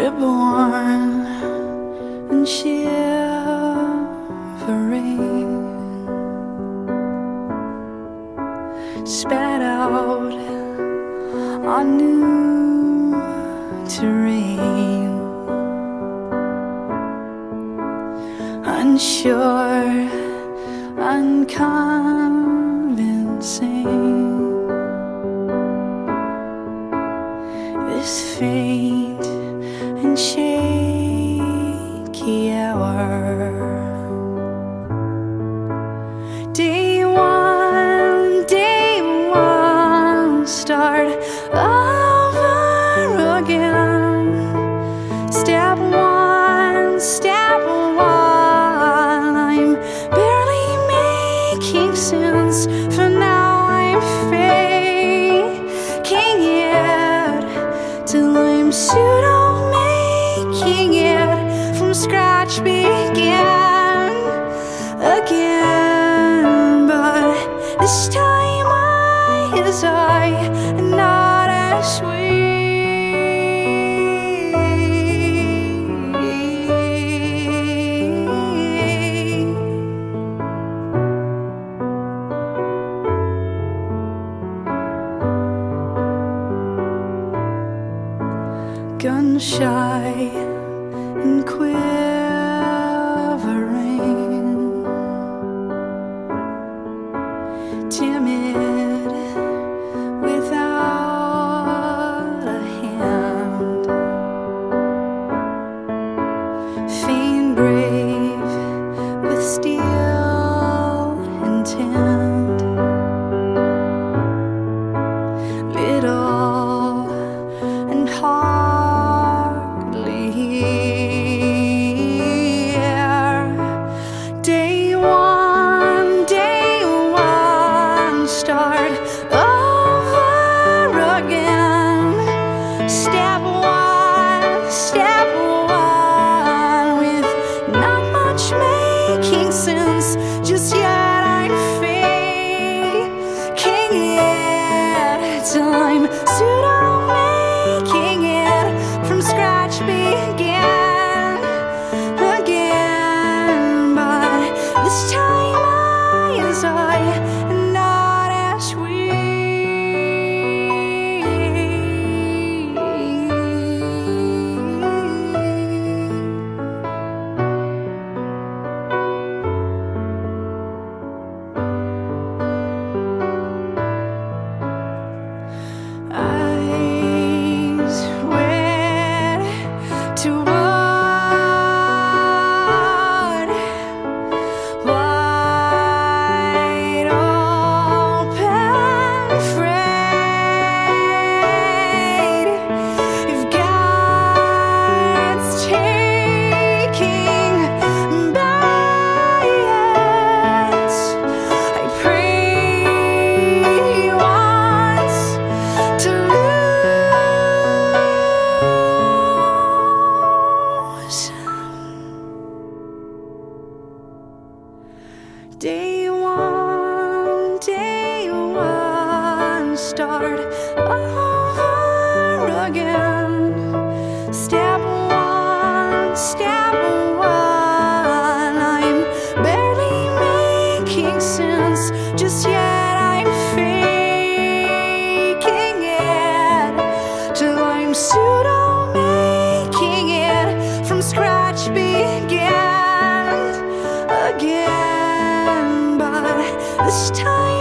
reborn and shivering, spat out on new terrain, unsure, unconvincing. This faint and shaky hour, day one, start over again. Step one, I'm barely making sense. For now I'm faking it till I'm pseudo-making it from scratch begin again. But this time I and not as sweet. Gun shy and quivering, timid without a hand, faint brave with steel intent, little and hardly here. Day one, start over again. Step one, with not much making sense just yet. I'm faking it till I'm pseudo-making it from scratch begin again. But this time I and not as eyes wet to what? Wide open, afraid if God's taking bites. I pray once to lose. Day one, start over again. Step one, I'm barely making sense just yet. I'm faking it till I'm pseudo-making it from scratch begin again. But this time